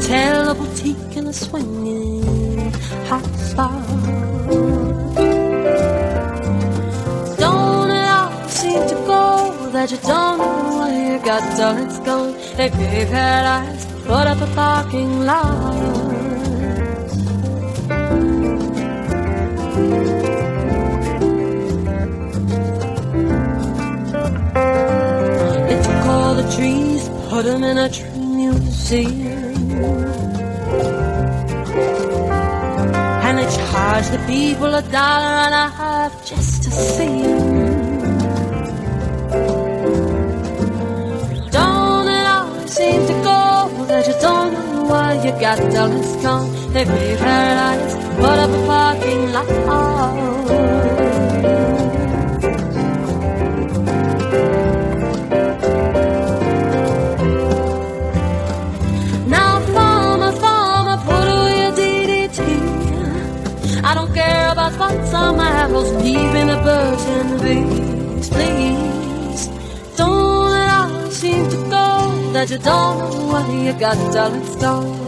hotel, a boutique, and a swinging house bar. Don't it all seem to go that you don't know where you got till it's gone? They pay paradise, put up a parking lot. They took all the trees, put them in a tree museum, and they charged the people $1.50 just to see them. Don't it always seem to go that you don't know why you got till it's gone? They pay paradise, put up a parking lot. Now farmer, put away your DDT. I don't care about spots on my apples, leaving the birds and the bees. Please, don't it all seem to go that you don't know what you got till it's gone?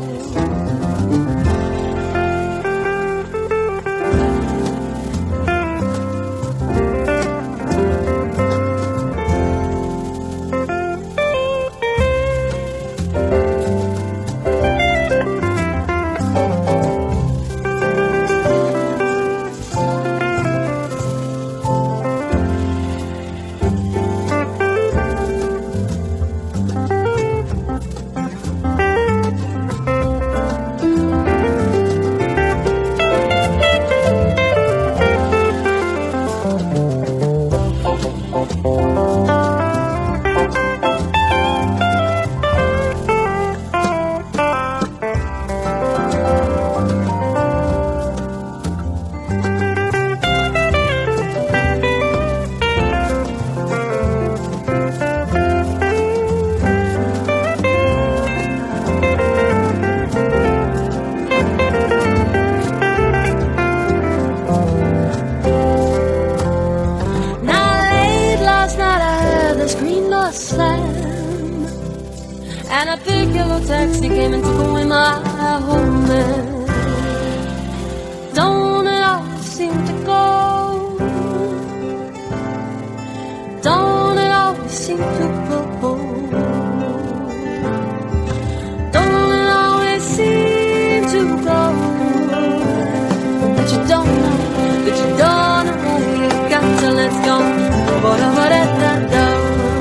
And a big yellow taxi came and took away my home man. Don't it always seem to go? Don't it always seem to go? Don't it always seem to go that you don't know where you got till it's gone? Ba-da-ba-da-da-da.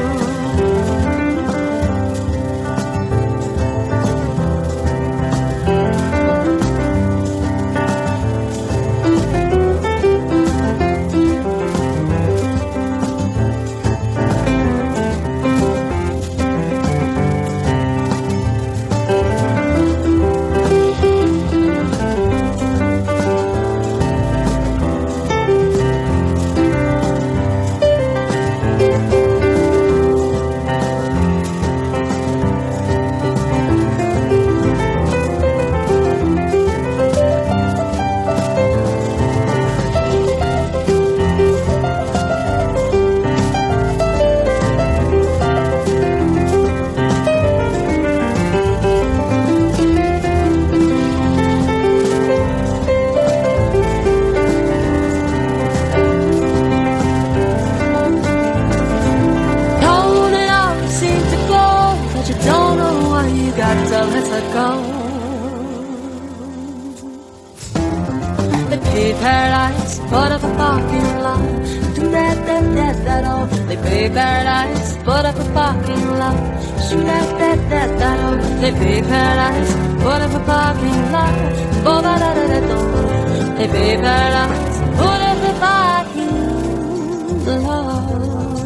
Paradise, put up a parking lot. Do that, oh. They pay paradise, put up a parking lot. Shoot that, oh. They pay paradise, put up a parking lot. Bo da da da da do. They pay paradise, put up a parking lot.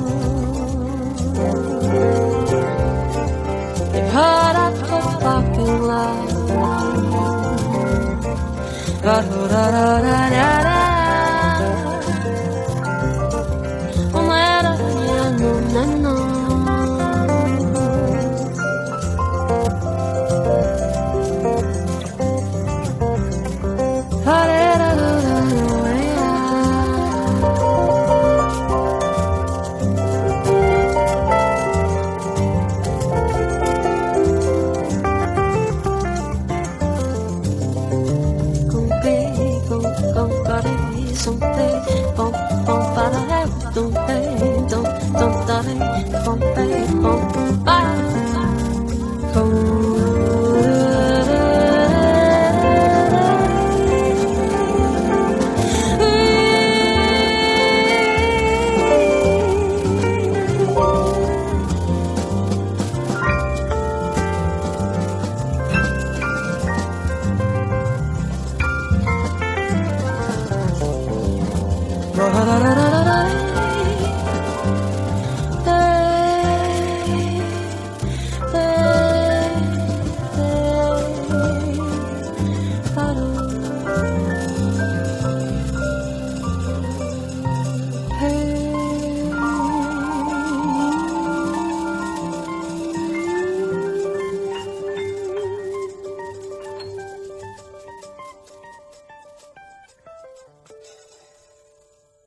They put up a parking lot. Da da da da da da. Oh my da no no no. Ha da da da da. Ba-da-da-da-da-da.